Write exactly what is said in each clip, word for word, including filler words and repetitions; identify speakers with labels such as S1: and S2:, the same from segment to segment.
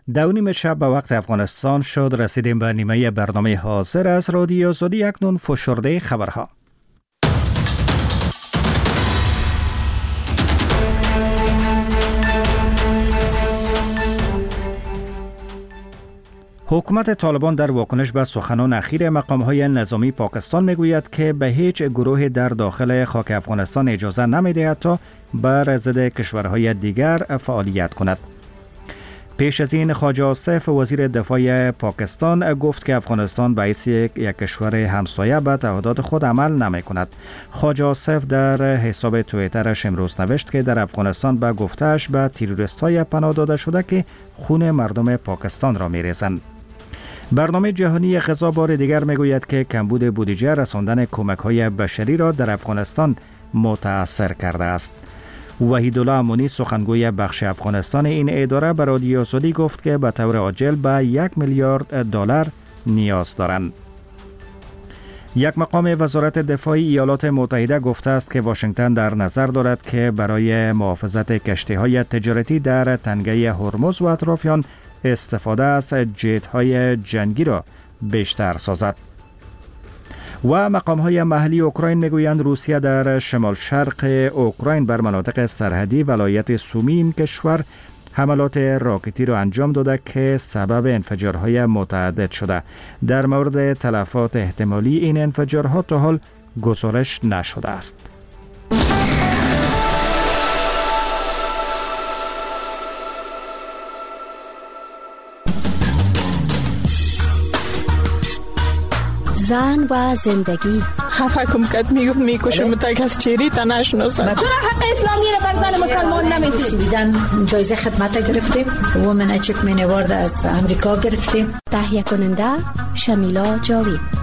S1: دو نیم شب به وقت افغانستان شد. رسیدیم به نیمه برنامه حاضر از رادیو آزادی. اکنون فشرده خبرها. حکومت طالبان در واکنش به سخنان اخیر مقام‌های نظامی پاکستان میگوید که به هیچ گروه در داخل خاک افغانستان اجازه نمی‌دهد تا بر ضد کشورهای دیگر فعالیت کند. پیش از این خواجه آصف وزیر دفاع پاکستان گفت که افغانستان به حیث یک کشور همسایه به تعهدات خود عمل نمی کند. خواجه آصف در حساب توییترش امروز نوشت که در افغانستان به گفته‌اش به تروریست‌های پناه داده شده که خون مردم پاکستان را می‌ریزند. برنامه جهانی غذا بار دیگر میگوید که کمبود بودجه رساندن کمک‌های بشری را در افغانستان متأثر کرده است. وحیدالله امونی سخنگوی بخش افغانستان این اداره به رادیو آزادی گفت که به طور عاجل به یک میلیارد دلار نیاز دارند. یک مقام وزارت دفاع ایالات متحده گفته است که واشنگتن در نظر دارد که برای محافظت کشتی‌های تجارتی در تنگه هرمز و اطرافیان استفاده از جت‌های جنگی را بیشتر سازد. و مقام‌های محلی اوکراین میگویند روسیه در شمال شرق اوکراین بر مناطق سرحدی ولایت سومی این کشور حملات راکتی را انجام داده که سبب انفجارهای متعدد شده. در مورد تلفات احتمالی این انفجارها تا حال گزارش نشده است.
S2: زن و زندگی.
S3: خفه کم کد میگفت میکشم تا از چیری تا نشناسم.
S4: چرا حق اسلامی را بر زن مسلمان نمیدید؟
S5: سویدن جایزه خدمت گرفتیم. وومن اچیومنت اوارد از امریکا گرفتیم.
S2: تهیه کننده شمیلا جاوید.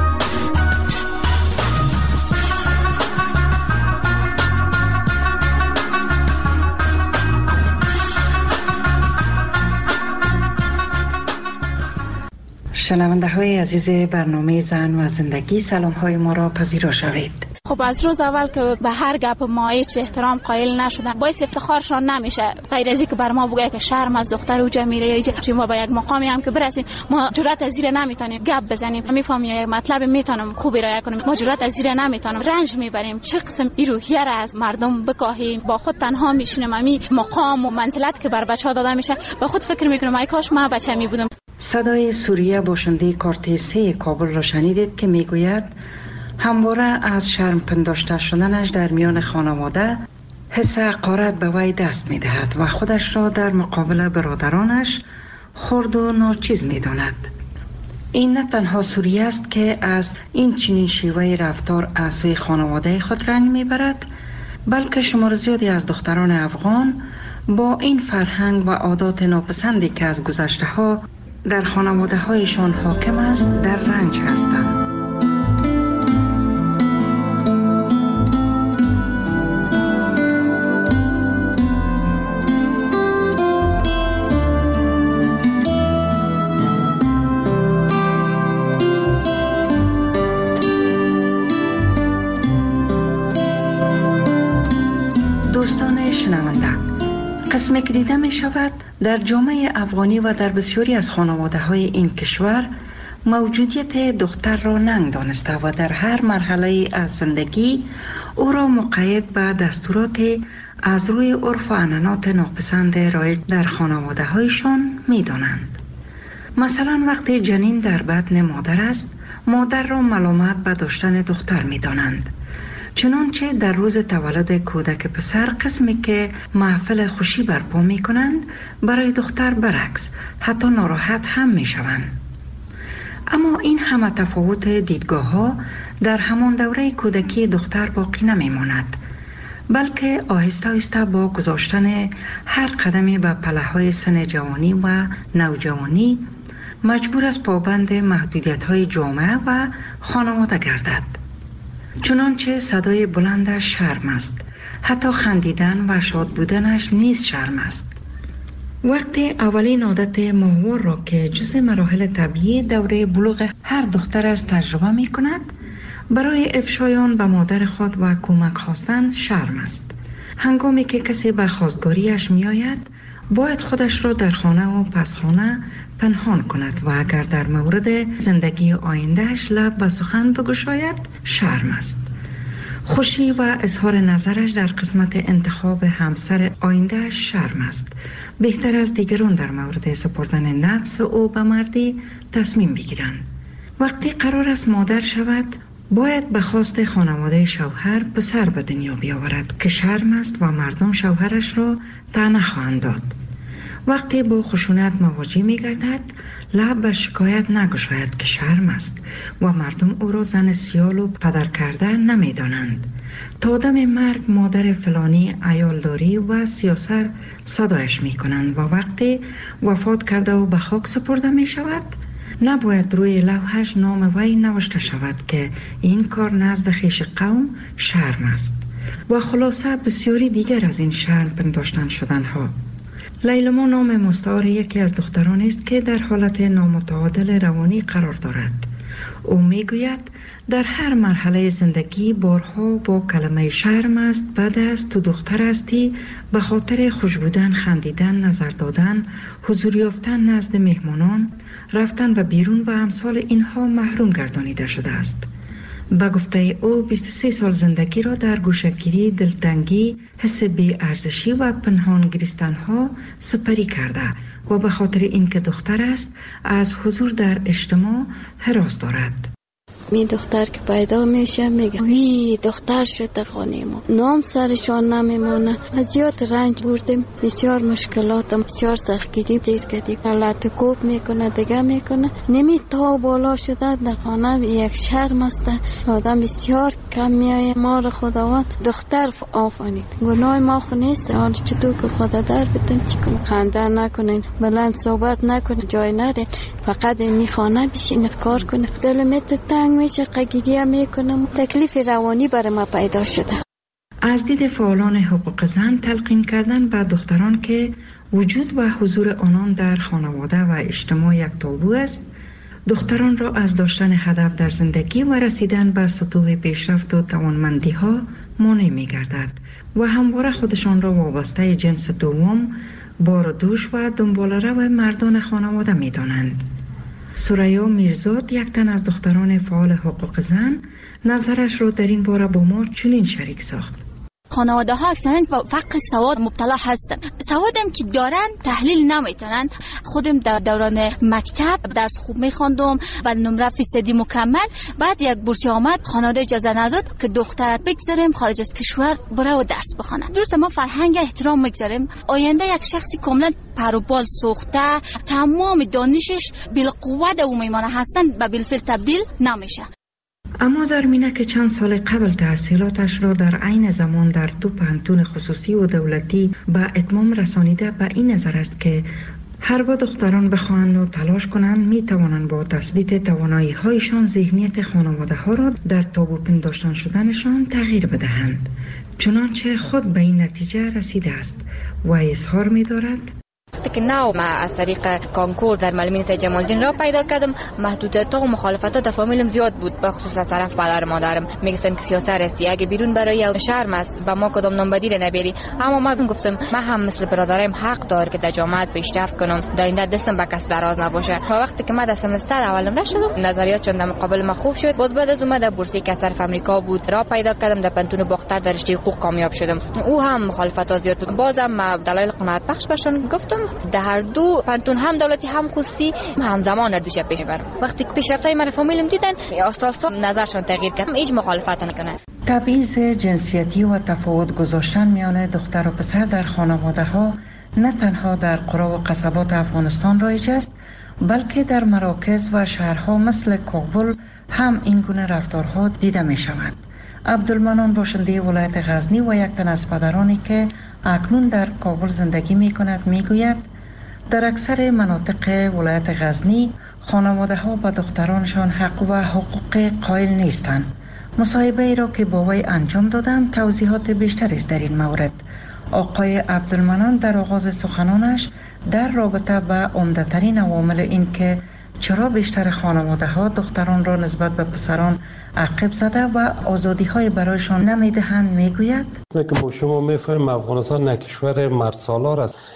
S6: شنونده های عزیز برنامه زن و زندگی، سلام های ما را پذیرا شوید.
S7: خب از روز اول که به هر گپ ما هیچ احترام قائل نشدن باعث افتخارشان نمیشه، غیر از اینکه بر ما بگه که شرم از دختر اوجا میره یا اینجا ما به یک مقامی هم که برسیم ما جرأت از زیر نمیتونیم گپ بزنیم، میفهمیم یک مطلب میتونم خوبی راه کنیم، ما جرأت از زیر نمیتونیم، رنج میبریم. چه قسم این روحیه را از مردم بکاهیم، با خود تنها میشینیم، امی مقام و منزلت که بر بچه‌ها داده میشه با خود فکر میکنم ای کاش ما بچه می بودم.
S6: صدای سوریه باشنده کارت سه کابل را شنیدید که میگوید همواره از شرم پنداشته شدنش در میان خانواده حس حقارت به وی دست میدهد و خودش را در مقابل برادرانش خرد و ناچیز میداند. این نه تنها سوریه است که از این چنین شیوه رفتار از سوی خانواده خود رنج میبرد، بلکه شمار زیادی از دختران افغان با این فرهنگ و عادات ناپسندی که از گذشته ها در خانواده هایشان حاکم است در رنج هستند. دوستان شنونده، قسمی که دیده می شود در جامعه افغانی و در بسیاری از خانواده های این کشور موجودیت دختر را ننگ دانسته و در هر مرحله از زندگی او را مقید به دستورات از روی عرف و عنعنات ناپسند رایج در خانواده هایشان می دانند. مثلا وقتی جنین در بطن مادر است، مادر را ملامت به داشتن دختر می دانند. چنانچه در روز تولد کودک پسر قسمی که محفل خوشی برپا می کنند، برای دختر برعکس حتی ناراحت هم می شوند. اما این همه تفاوت دیدگاه ها در همان دوره کودکی دختر باقی نمی ماند، بلکه آهسته آهسته با گذاشتن هر قدمی به پله های سن جوانی و نوجوانی مجبور از پابند محدودیت های جامعه و خانواده گردد. چنانچه صدای بلندش شرم است، حتی خندیدن و شاد بودنش نیز شرم است. وقتی اولین عادت ماهوار را که جز مراحل طبیعی دوره بلوغ هر دختر است تجربه می کند، برای افشایان به مادر خود و کمک خواستن شرم است. هنگامی که کسی به خواستگاریش می آید، باید خودش را در خانه و پسخانه پنهان کند و اگر در مورد زندگی آیندهش لب به سخن بگشاید شرم است. خوشی و اظهار نظرش در قسمت انتخاب همسر آیندهش شرم است. بهتر از دیگران در مورد سپردن نفس او به مردی تصمیم بگیرند. وقتی قرار است مادر شود باید به خواست خانواده شوهر پسر به دنیا بیاورد که شرم است و مردم شوهرش را طعنه خواهند داد. وقتی با خشونت مواجه می گردد لب بر شکایت نگشاید که شرم است و مردم او را زن سیال و پدر کرده نمی دانند. تا دم مرگ مادر فلانی عیالداری و سیاست صدایش می کنند و وقتی وفات کرده و به خاک سپرده می شود نباید روی لوحش نام وی نوشته شود که این کار نزد خویش قوم شرم است و خلاصه بسیاری دیگر از این شرم پنداشتن شدن ها. لیلما نام مستعار یکی از دختران است که در حالت نامتعادل روانی قرار دارد. او میگوید در هر مرحله زندگی بارها با کلمه شرم است، بد است، تو دختر هستی، به خاطر خوش بودن، خندیدن، نظر دادن، حضور یافتن نزد مهمانان، رفتن و بیرون و امثال اینها محروم گردانیده شده است. به گفته او بیست و سه سال زندگی را در گوشه‌گیری، دلتنگی، حس بی ارزشی و پنهان گریستن ها سپری کرده و به خاطر اینکه دختر است از حضور در اجتماع هراس دارد.
S8: می دختر که پیدا میشه میگه وی دختر شده خانه ما، نام سرشان نمیمونه. از زیاد رنج بردیم، بسیار مشکلات، بسیار سختگیری دیر کردیم. حالت کوب میکنه دیگه میکنه، نمی تا بالا شده در خانه یک شرم است. آدم بسیار کم میایه. ما را خداوند دختر آفرید، گناه ما خو نیست. آن چطور که خدا در بتون چی کنه، خنده نکنین، بلند صحبت نکنین، جای نرین، فقط می خانه بشین کار کنه. دل متر تنگ میشه، قگیریه میکنم. تکلیف روانی برای ما پیدا شده.
S6: از دید فعالان حقوق زن تلقین کردن به دختران که وجود و حضور آنان در خانواده و اجتماع یک تابو است، دختران را از داشتن هدف در زندگی و رسیدن به سطوح پیشرفت و توانمندی ها مانع میگردد و همواره خودشان را وابسته جنس دوم، بار و دوش و دنباله‌رو مردان خانواده میدانند. سریا میرزاد، یک تن از دختران فعال حقوق زن، نظرش را در این باره با ما چنین شریک ساخت.
S7: خانواده ها اکثرا با فقر سواد مبتلا هستن. سوادم که دارن تحلیل نمیتونن. خودم در دوران مکتب درس خوب میخوندم و نمره فیصدی مکمل. بعد یک بورسیه آمد، خانواده اجازه نداد که دخترت بگذاریم خارج از کشور بره و درس بخونه. درست ما فرهنگ احترام میگذاریم. آینده یک شخصی کاملا پر و بال سوخته، تمام دانشش بالقوت او میمانه هستن و بالفعل تبدیل نمیشه.
S6: اما زرمینه که چند سال قبل تحصیلاتش را در عین زمان در دو پانتون خصوصی و دولتی به اتمام رسانیده به این نظر است که هر با دختران بخواهند و تلاش کنند می توانند با تثبیت توانایی هایشان ذهنیت خانواده ها را در تابو پنداشتن شدنشان تغییر بدهند. چنانچه خود به این نتیجه رسیده است و اظهار می دارد:
S9: وقتی که نو ما از طریق کانکور در معلمین سید جمال الدین را پیدا کردم، محدودیت و مخالفت در فامیلم زیاد بود، به خصوص از طرف پدر مادرم. میگفتن که سیاست هستی، اگه بیرون برای شرم است و ما کدام نام بدیل نبری. اما ما گفتم من هم مثل برادرم حق دار که در جامعه پیشرفت کنم، در این دستم به کس دراز نباشه. و وقتی که من در سمستر اولم رشدم، نظریاتشون در مقابل ما خوب شد. باز بعد از اون در بورسیه که از طرف آمریکا بود را پیدا کردم، در پنتون باختر در رشته حقوق کامیاب شدم. او هم مخالفت زیاد بود. بازم ما دلایل قناعت بخش برشون گفتم. در هر دو پنتون هم دولتی هم خصوصی همزمان در دوش پیش برم. وقتی که پیشرفتای من فامیلم دیدن، آستا آستا نظرشون تغییر کرد. هیچ مخالفت نکنه.
S6: تبعیض جنسیتی و تفاوت گذاشتن میان دختر و پسر در خانواده ها نه تنها در قرى و قصبات افغانستان رایج است، بلکه در مراکز و شهرها مثل کابل هم این گونه رفتارها دیده می شود. عبدالمنان باشنده ولایت غزنی و یک تن از پدرانی که اکنون در کابل زندگی می کند می گوید در اکثر مناطق ولایت غزنی خانواده ها به دخترانشان حق و حقوق قائل نیستند. مصاحبه ای را که با وی انجام دادم توضیحات بیشتری است در این مورد. آقای عبدالمنان در آغاز سخنانش در رابطه با عمده‌ترین عوامل این که چرا بیشتر خانواده ها دختران را نسبت به پسران عقب زده و آزادی های برایشان نمیدهند میگوید:
S10: که با شما میفهمیم افغانستان یک کشور مردسالار است.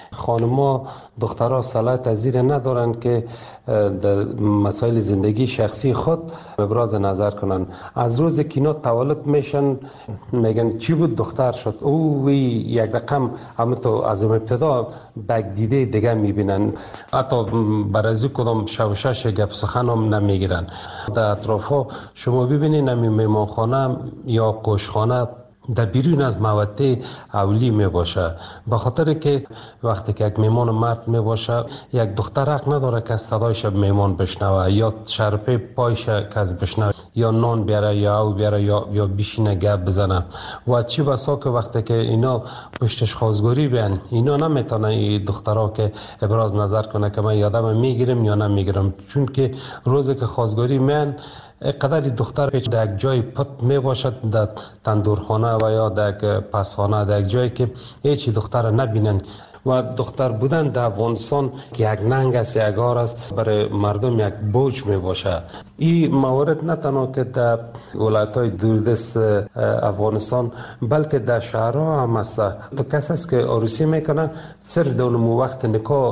S10: خانما دخترها صلاحیت از زیر ندارن که در مسائل زندگی شخصی خود ابراز نظر کنن. از روز که اینا تولد میشن میگن چی بود دختر شد، او وی یک رقم همه تو از ابتدا بگ دیده دیگه میبینن، حتی برای کدام شوشش گپ سخن هم نمیگیرن. در اطراف ها شما ببینید نمی میمانخانه یا قوشخانه در بیرون از موده اولی می باشه، به خاطر که وقتی که یک میمان مرد می باشه یک دختر حق نداره که صدایش میمان بشنوه یا شرپه پایش کس بشنوه یا نان بیاره یا او بیاره یا یا بشینه گپ بزنه. و چی بسا که وقتی که اینا پشتش خواستگاری بیان اینا نمیتونه این دخترها که ابراز نظر کنه که من یادم میگیرم یا نمیگیرم، چون که روزی که خواستگاری میان قدر دختر که در یک جای پت می باشد در تندورخانه و یا در یک پسخانه، در یک جایی که هیچ دختر نبینن. و دختر بودن در افغانستان که یک ننگ است، یک آر است، برای مردم یک بوج می باشه. این موارد نه تنها که در ولایت‌های دوردست افغانستان بلکه در شهرها هم است. تو کسی است که عروسی میکنه صرف در اون وقت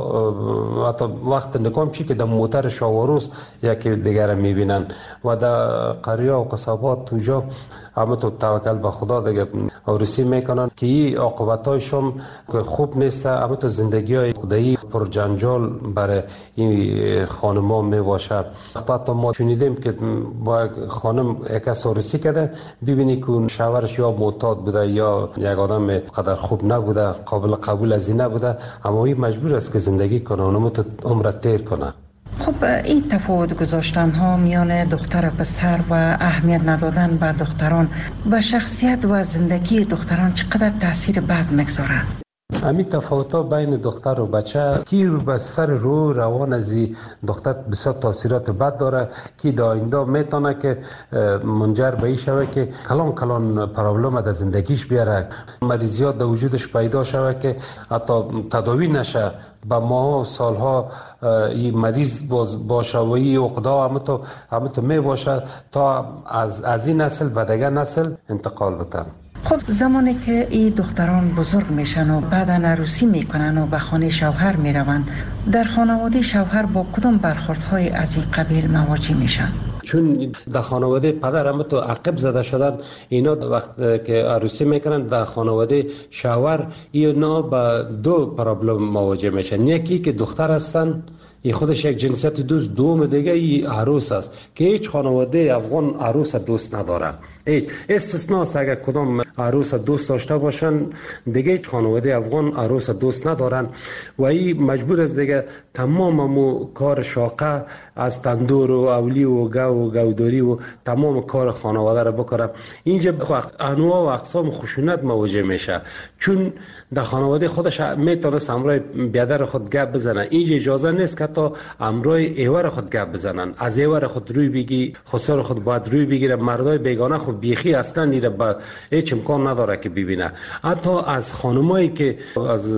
S10: نکاح، حتی وقت نکاح میشه که در موتر شاوروز یکی دیگر میبینن. و در قریه و قصابات اونجا همه تو توکل به خدا دیگه عروسی میکنن که این عاقبتایشون خوب نیست. همه تو زندگی های خدایی پر جنجال برای این خانما می باشه. حتی ما شنیدیم که با یک خانم یک عروسی کرده ببینی که شوهرش یا معتاد بوده یا یک آدم قدر خوب نبوده، قابل قبول از این نبوده، اما این مجبور است که زندگی کنه، اونم تو عمر تیر کنه.
S6: خب این تفاوت گذاشتن ها میان دختر و پسر و اهمیت ندادن به دختران و شخصیت و زندگی دختران چقدر تاثیر بد میگذاره؟
S10: همین تفاوت ها بین دختر و بچه کی رو به سر رو روان از دختر بسیار تاثیرات بد داره که در آینده میتونه که منجر به این شوه که کلان کلان پرابلم در زندگیش بیاره، مریضیات در وجودش پیدا شوه که حتی تداوی نشه، با ماه و سالها این مریض باشه و این عقده همه تو همه تو می باشه تا از از این نسل به دیگر نسل انتقال بده.
S6: خب زمانی که این دختران بزرگ میشن و بعدا عروسی میکنن و به خانه شوهر میرون، در خانواده شوهر با کدام برخوردهای از این قبیل مواجه میشن؟
S10: چون در خانواده پدر هم تو عقب زده شدن، اینا وقت که عروسی میکنن در خانواده شوهر اینا با دو پرابلم مواجه میشن. یکی که دختر هستن، این خودش یک جنسیت دوست، دوم دیگه این عروس است که هیچ خانواده افغان عروس دوست نداره. هیچ استثناء است اگر کدام عروس دوست داشته باشن، دیگه هیچ خانواده افغان عروس دوست ندارن و این مجبور است دیگه تمام مو کار شاقه از تندور و اولی و گو و گوداری و تمام کار خانواده را بکنه. اینجا انواع و اقسام خشونت مواجه میشه، چون در خانواده خودش میتونه امرای بیادر خود گپ بزنه. اینجا اجازه نیست که تا امرای ایور خود گپ بزنن، از ایور خود روی بگی، خسر خود باید روی بگیره. مردای بیگانه خود بیخی اصلا نیره با هیچ امکان نداره که ببینه. حتی از خانمایی که از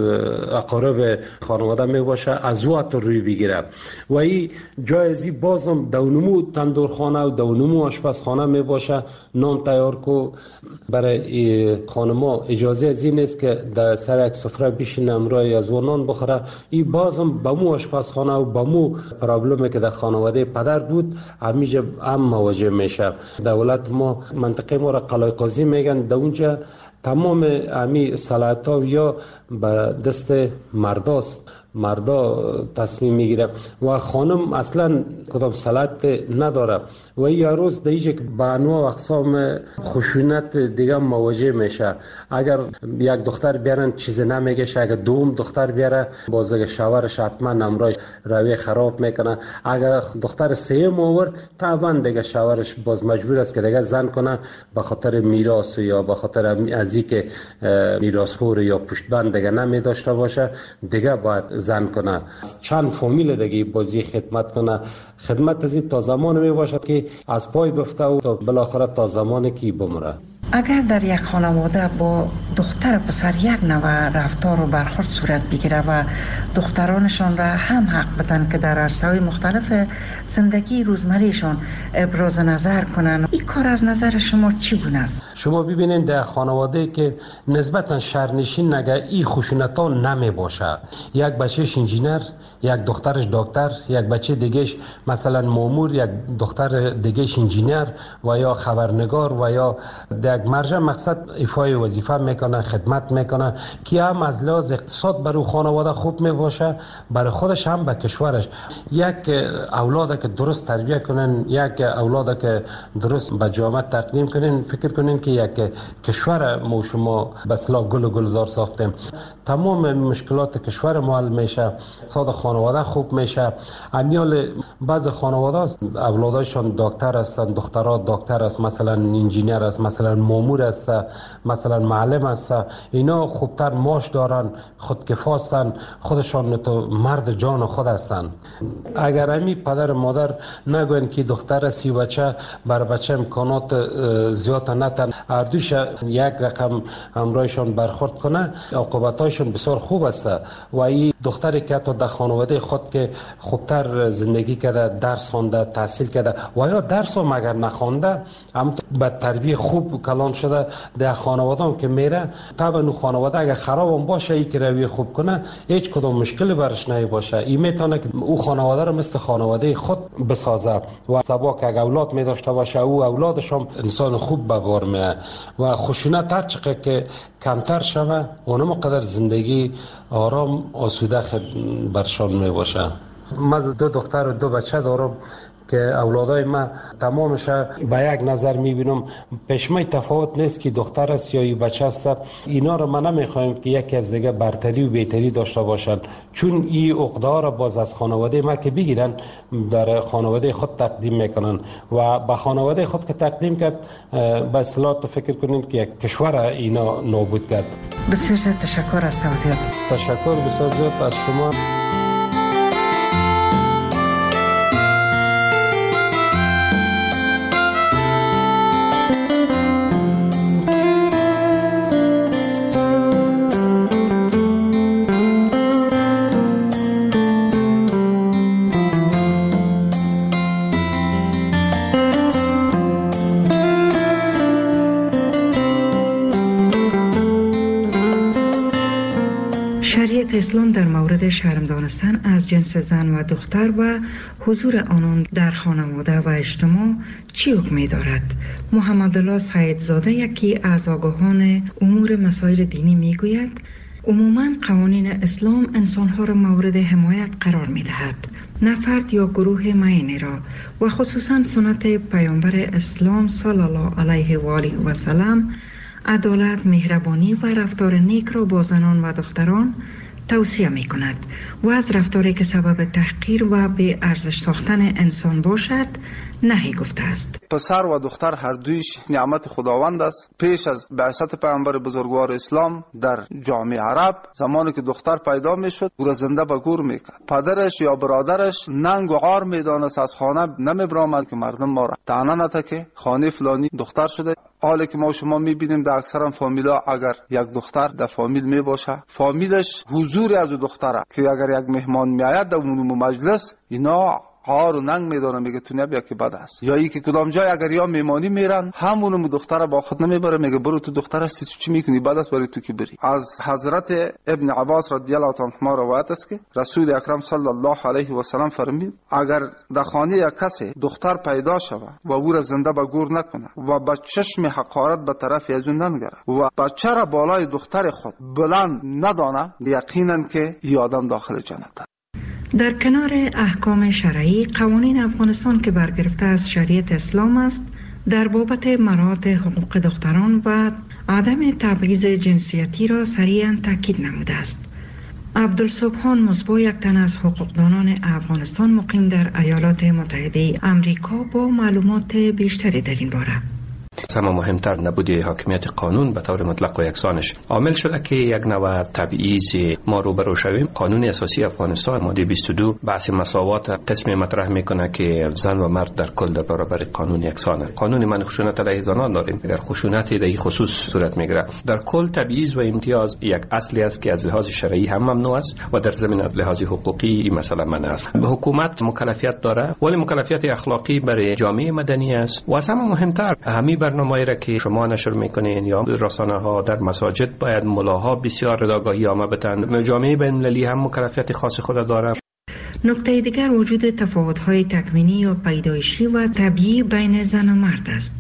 S10: اقارب خانواده می باشه از وقت روی بگیره و این جایزی بازم دونمو تندورخانه و دونمو آشپزخانه می باشه. نان تیار کو برای خانما اجازه از این نیست که در سر یک سفره بشینه امرای از و نان بخوره. این بازم با مو آشپزخانه و با مو پرابلمی که در خانواده پدر بود همیشه هم مواجه میشه. دولت ما منطقه ما را قلعه قاضی میگن، در اونجا تمام امی صلاحیت‌ها یا به دست مرداست، مردا تصمیم میگیره و خانم اصلا کدام صلاحیت نداره و این روز دیگه با انواع و اقسام خشونت دیگه مواجه میشه. اگر یک دختر بیارن چیز نمیگه، اگر دوم دختر بیاره باز اگر شوهرش حتما امرای روی خراب میکنه. اگر دختر سوم آورد طبعا دیگه شوهرش باز مجبور است که دیگه زن کنه به خاطر میراث یا به خاطر از اینکه میراثخور یا پشتبند دیگه نمی داشته باشه دیگه باید زن کنه. چند فامیل دیگه بازی خدمت کنه. خدمت از این تا زمان می باشد که از پای بفته و تا بالاخره تا زمانی که بمره.
S6: اگر در یک خانواده با دختر و پسر یک نوع رفتار و برخورد صورت بگیره و دخترانشان را هم حق بدن که در عرصه‌های مختلف زندگی روزمرهشان ابراز نظر کنن، این کار از نظر شما چی گونه است؟
S10: شما ببینید در خانواده که نسبتا شهرنشین نگه این خشونت ها نمی باشه، یک بچهش انجینر، یک دخترش دکتر، یک بچه دیگهش مثلا مامور، یک دختر دیگهش انجینر و یا خبرنگار و یا در مرجع مقصد ایفای وظیفه میکنه، خدمت میکنه که هم از لحاظ اقتصاد برای خانواده خوب می باشه، برای خودش هم به کشورش. یک اولاد که درست تربیت کنن، یک اولاد که درست به جامعه تقدیم کنن، فکر کنین که یک کشور ما شما به اصطلاح گل و گلزار ساختیم، تمام مشکلات کشور ما حل میشه، اقتصاد خانواده خوب میشه. امیال بعض خانواده اولادشان دکتر هستن، دخترها دکتر است، مثلا انجینیر است، مثلا مامور است، مثلا معلم است، اینا خوبتر معاش دارن، خودکفاستن، خودشان تو مرد جان خود هستن. اگر امی پدر مادر نگوین که دختر است سی بچه بر بچه امکانات زیاد نتن، اردوش یک رقم همراهشان برخورد کنه، عاقبتایشان بسیار خوب است. و این دختری که تا در خانواده خود که خوبتر زندگی کرده، درس خوانده، تحصیل کرده و یا درس هم اگر نخوانده اما به تربیت خوب کلان شده در خانواده هم که میره، طبعا اون خانواده اگر خراب هم باشه ای که روی خوب کنه هیچ کدام مشکلی برش نمی باشه. این میتونه که او خانواده رو مثل خانواده خود بسازه و سبا که اگر اولاد می داشته باشه او اولادش هم انسان خوب به بار میه و خشونت هر چقدر که کمتر شوه اونم قدر زندگی آرام آسوده خود برشان می باشه. من دو دختر و دو بچه دارم که اولادای من تمامش به یک نظر میبینم پشمای تفاوت نیست که دختر است یا بچه است. اینا رو من نمیخوایم که یکی از دیگه برتری و بهتری داشته باشن، چون این عقده را باز از خانواده ما که بگیرن در خانواده خود تقدیم میکنن و به خانواده خود که تقدیم کرد به اصطلاح فکر کنین که یک کشور اینا نابود کرد.
S6: بسیار زیاد تشکر از توضیحات.
S10: تشکر بسیار زیاد از شما.
S6: شریعت اسلام در مورد شرم دانستن از جنس زن و دختر و حضور آنان در خانواده و اجتماع چی حکمی دارد؟ محمد الله سیدزاده یکی از آگاهان امور مسائل دینی میگوید عموماً قوانین اسلام انسانها را مورد حمایت قرار می دهد، نه فرد یا گروه معینی را، و خصوصاً سنت پیامبر اسلام صلی الله علیه و آله و سلم عدالت، مهربانی و رفتار نیک را با زنان و دختران توصیه می کند و از رفتاری که سبب تحقیر و به ارزش ساختن انسان باشد نهی گفته است.
S11: پسر و دختر هر دویش نعمت خداوند است. پیش از بعثت پیامبر بزرگوار اسلام در جامعه عرب زمانی که دختر پیدا می شد او را زنده به گور می کرد. پدرش یا برادرش ننگ و عار می دانست، از خانه نمی برآمد که مردم ما را طعنه نده که خانه فلانی دختر شده. حالا که ما شما میبینیم در اکثر فامیلا اگر یک دختر در فامیل می باشه، فامیلش حضور از دختره که اگر یک مهمان میآید در اون مجلس اینا هار و ننگ میدونه، میگه تو نبیا که بد است. یا ای که کدام جای اگر یا میمانی میرن همون دختر با خود نمیبره، میگه برو تو دختر هستی تو چی میکنی، بد است برای تو که بری. از حضرت ابن عباس رضی الله عنهما روایت است که رسول اکرم صلی الله علیه و سلم فرمود اگر در خانه یک کسی دختر پیدا شود و او را زنده به گور نکنه و با چشم حقارت به طرف از اون ننگره و بچه را بالای دختر خود بلند ندانه، یقینا که این آدم داخل جنت.
S6: در کنار احکام شرعی، قوانین افغانستان که برگرفته از شریعت اسلام است در بابت مراعات حقوق دختران و عدم تبعیض جنسیتی را صریحاً تاکید نموده است. عبدالسبحان مصباح یک تن از حقوقدانان افغانستان مقیم در ایالات متحده آمریکا با معلومات بیشتری در این باره.
S12: اما مهمتر نبودی حاکمیت قانون به طور مطلق و یکسانش عامل شده که یک نوع تبعیض ما روبرو شویم. قانون اساسی افغانستان ماده بیست و دو بحث مساوات قسمی مطرح میکنه که زن و مرد در کل در برابر قانون یکسانه. قانون من خشونت علیه زنان داریم در خشونت در این خصوص صورت میگیره. در کل تبعیض و امتیاز یک اصلی است که از لحاظ شرعی هم ممنوع است و در ضمن از لحاظ حقوقی مثلا منع است. به حکومت مکلفیت داره ولی مکلفیت اخلاقی برای جامعه مدنی است و از همه مهمتر همین برنامه‌ای را که شما نشر میکنین یا رسانه‌ها در مساجد باید ملاها بسیار آگاهی عامه بدن. جامعه بین‌المللی هم مکلفیت خاص خود داره.
S6: نکته دیگر وجود تفاوت‌های تکوینی یا پیدایشی و طبیعی بین زن و مرد است.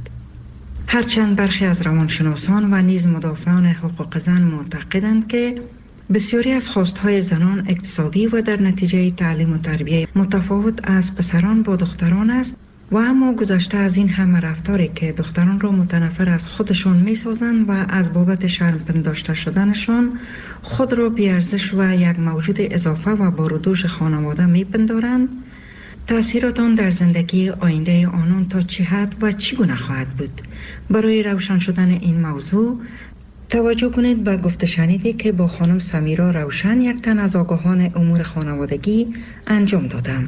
S6: هرچند برخی از روانشناسان و نیز مدافعان حقوق زن معتقدند که بسیاری از خواستهای زنان اکتسابی و در نتیجه تعلیم و تربیه متفاوت از پسران با دختران است و اما گذشته از این همه رفتاری که دختران را متنفر از خودشان می سازند و از بابت شرم پنداشته شدنشان خود را بی‌ارزش و یک موجود اضافه و بارودوش خانواده می پندارند، تأثیرات آن در زندگی آینده آنان تا چه حد و چگونه خواهد بود؟ برای روشن شدن این موضوع توجه کنید به گفته شنیدی که با خانم سمیرا روشن، یک تن از آگاهان امور خانوادگی، انجام دادم.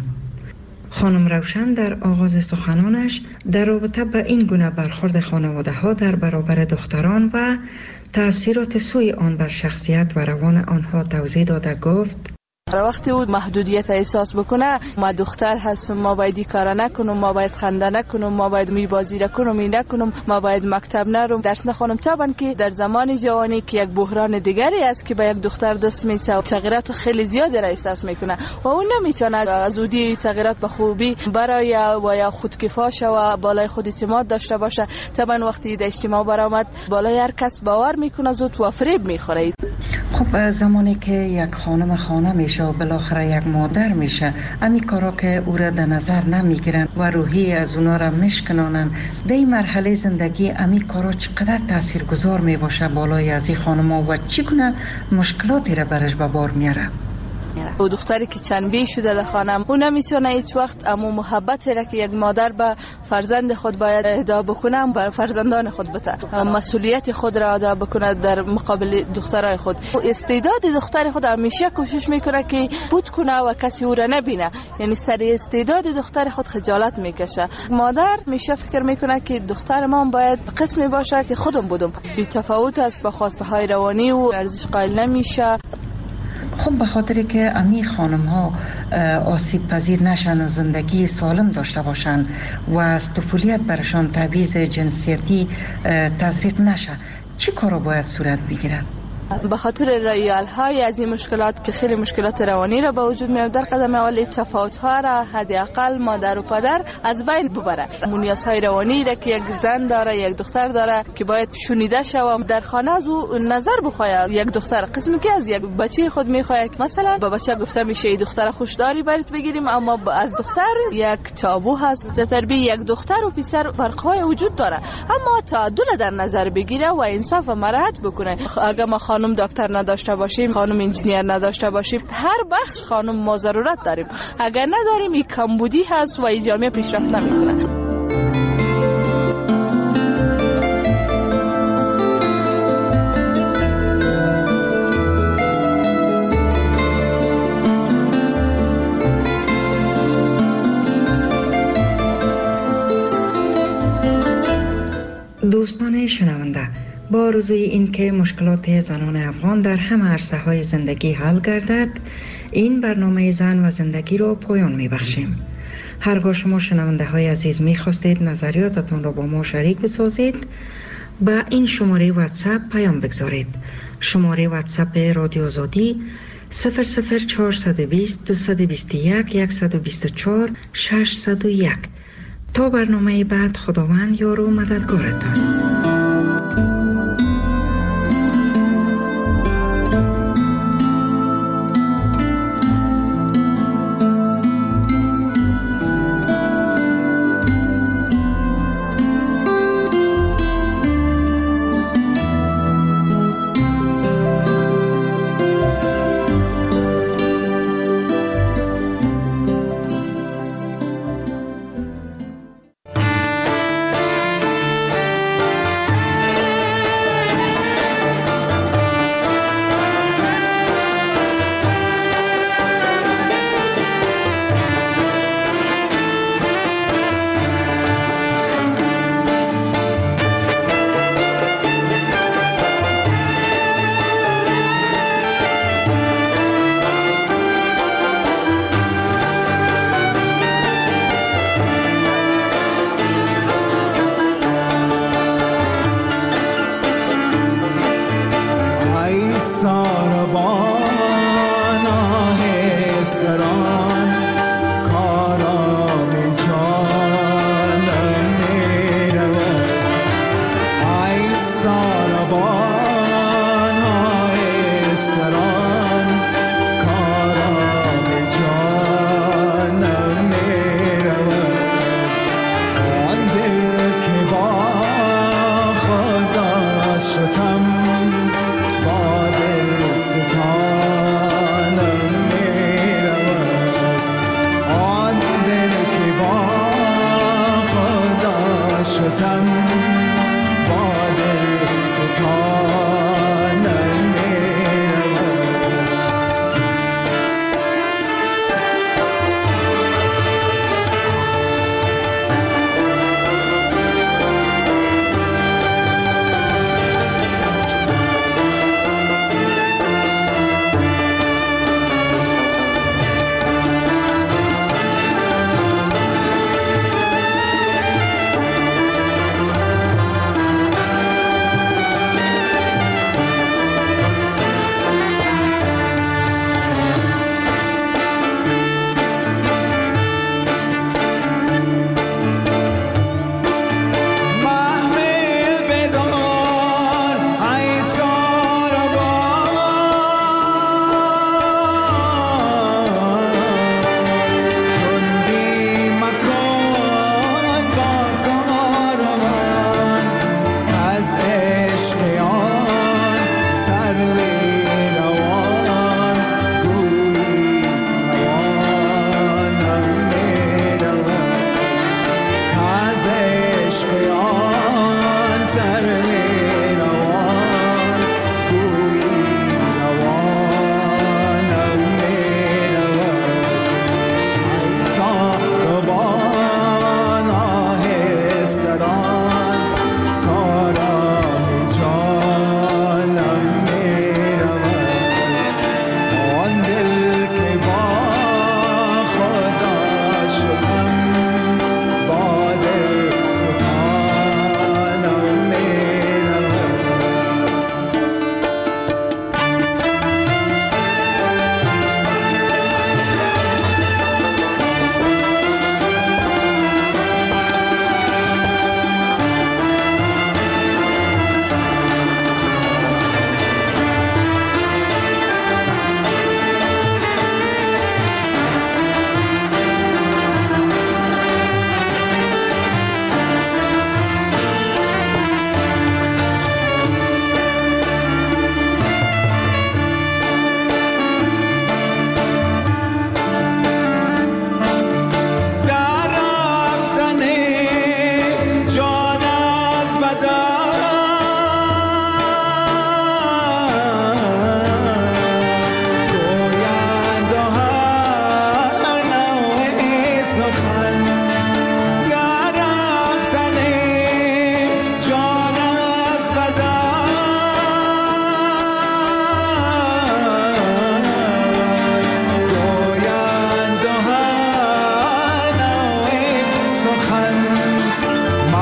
S6: خانم روشن در آغاز سخنانش در رابطه به این گونه برخورد خانواده ها در برابر دختران و تأثیرات سوی آن بر شخصیت و روان آنها توضیح داده گفت:
S3: وقتی او محدودیت احساس بکنه، ما دختر هستم، ما باید این کارا نکنم، ما باید خنده نکنم، ما باید می بازی نکنم، می نکنم، ما باید مکتب نرم، درس نخونم. طبعا که در زمان جوانی که یک بحران دیگری است که به یک دختر دست میشه و تغییرات خیلی زیادی را احساس میکنه و اون نمیتونه از اودی تغییرات به خوبی برای و یا خودکفا شه و بالای خود اعتماد داشته باشه. طبعا وقتی در اجتماع برآمد بالای هر کس باور میکنه زود و فریب میخوره.
S6: خب زمانی که یک خانم خانه میشه و بالاخره یک مادر میشه، امی کارا که او را در نظر نمیگیرن و روحی از اونا را میشکنانن، در این مرحله زندگی امی کارا چقدر تاثیرگذار میباشه بالای از این خانم و چگونه مشکلاتی را برش به بار میاره؟
S3: او دختری که چنبی شده در خانم، او نمیتونه هیچ وقت اما محبتی را که یک مادر به فرزند خود باید اهدا بکنه بر فرزندان خود بده، مسئولیت خود را ادا بکنه در مقابل دخترای خود. او استعداد دختر خود همیشه کوشش میکنه که بود کنه و کسی او را نبینه، یعنی سر استعداد دختر خود خجالت میکشه. مادر میشه فکر میکنه که دختر ما باید قسمی باشه که خودم بودم، بی تفاوت است با خواسته های روانی و ارزش قائل نمیشه.
S6: خب به خاطر که امی خانم ها آسیب پذیر نشن و زندگی سالم داشته باشن و از طفولیت برشان تبعیض جنسیتی تزریق نشه، چی کارا باید صورت بگیره؟
S3: به خاطر رایال های از این مشکلات که خیلی مشکلات روانی را به وجود میاد، در قدم اول تفاوت ها را حداقل مادر و پدر از بین ببره. نیاز های روانی را که یک زن داره، یک دختر داره که باید شنیده شود در خانه، از او نظر بخواد. یک دختر قسمی که از یک بچه خود میخواد، مثلا به بچه گفته میشه ای دختر خوشداری برات بگیریم، اما از دختر یک تابو هست. در تربیت یک دختر و پسر فرق‌های وجود داره، اما تعادل در نظر بگیره و انصاف و مراعات بکنه. اگر ما خانم دکتر نداشته باشیم، خانم انجینیر نداشته باشیم، هر بخش خانم ما ضرورت داریم. اگر نداریم این کمبودی هست و این جامعه پیشرفت نمیکنه.
S6: دوستان شنونده، با آرزوی این که مشکلات زنان افغان در همه عرصه های زندگی حل گردد، این برنامه زن و زندگی را پایان می بخشیم. هرگاه شما شنونده های عزیز می خواستید نظریاتتان را با ما شریک بسازید، با این شماره واتساپ پیام بگذارید. شماره واتساپ رادیو آزادی صفر صفر چهارصد و بیست دویست و بیست و یک صد و بیست و چهار ششصد و یک. تا برنامه بعد، خداوند یار و مددگارتان.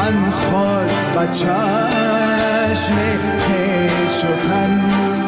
S13: من خود به چشم خویش و تن